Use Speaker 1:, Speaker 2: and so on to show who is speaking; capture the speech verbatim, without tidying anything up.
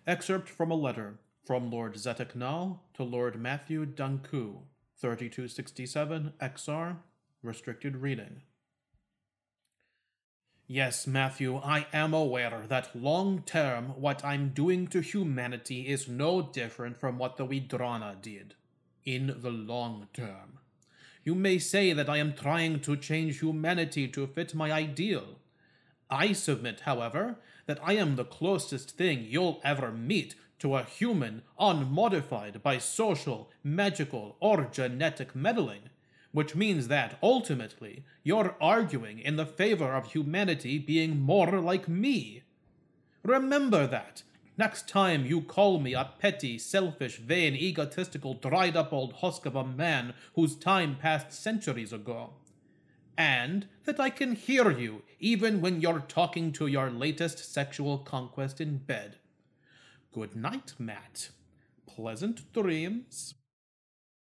Speaker 1: Excerpt from a letter from Lord Zeteknal to Lord Matthew Dunku, thirty-two sixty-seven X R, restricted reading. Yes, Matthew, I am aware that long-term what I'm doing to humanity is no different from what the Widrana did. In the long term. You may say that I am trying to change humanity to fit my ideal. I submit, however, that I am the closest thing you'll ever meet to a human unmodified by social, magical, or genetic meddling, which means that, ultimately, you're arguing in the favor of humanity being more like me. Remember that, next time you call me a petty, selfish, vain, egotistical, dried-up old husk of a man whose time passed centuries ago. And that I can hear you even when you're talking to your latest sexual conquest in bed. Good night, Matt. Pleasant dreams.